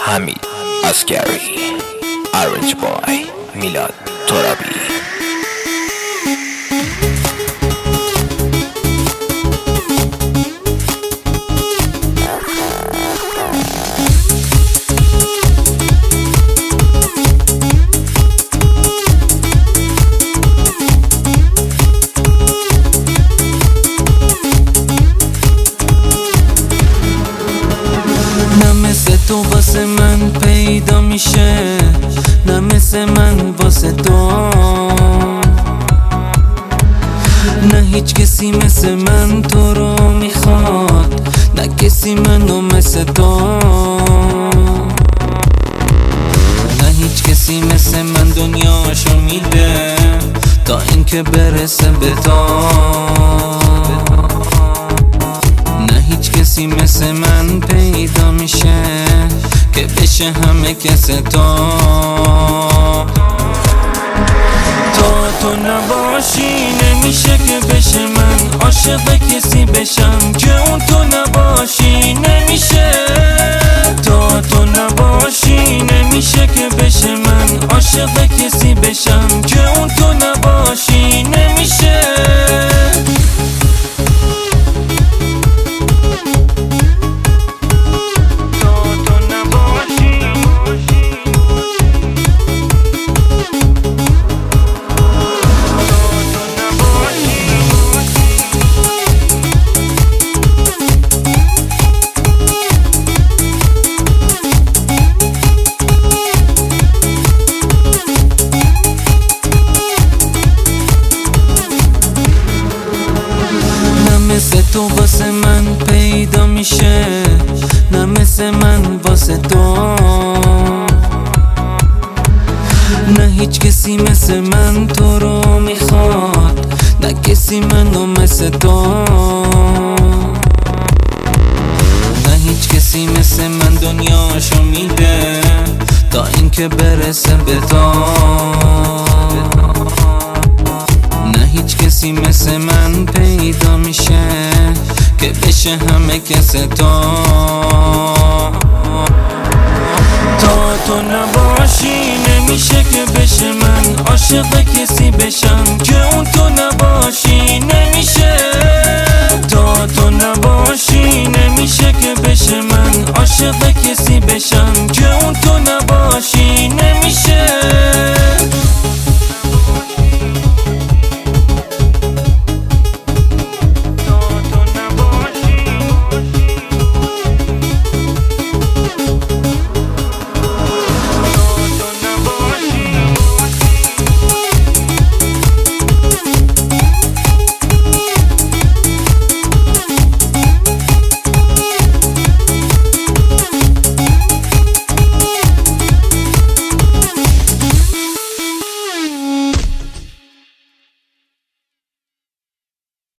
حمید عسکری، Orange Boy، میلاد ترابی. نه مثل تو واسه من پیدا میشه، نه مثل من واسه تو، نه هیچ کسی مثل من تو رو میخواد، نه کسی منو مثل تو، نه هیچ کسی مثل من دنیاشو میده تا اینکه برسه به تو، نه هیچ کسی مثل من پیدا میشه که بشه همه کس تو. تو نباشی نمیشه که بشه من عاشق کسی بشم که اون تو نباشی نمیشه. تو نباشی نمیشه که بشه من عاشق کسی بشم که اون تو نباشی نمیشه. مثل تو واسه من پیدا میشه، نه مثل من واسه تو، نه هیچ کسی مثل من تو رو میخواد، نه کسی منو مثل تو، نه هیچ کسی مثل من دنیاشو میده تا اینکه برسه به تو، نه هیچ کسی مثل من پیدا میشه که بشه همه کس تو. تو نباشی نمیشه که بشه من عاشق کسی بشم که اون تو نباشی نمیشه. تو نباشی نمیشه که بشه من عاشق کسی بشم که اون تو نباشی نمیشه.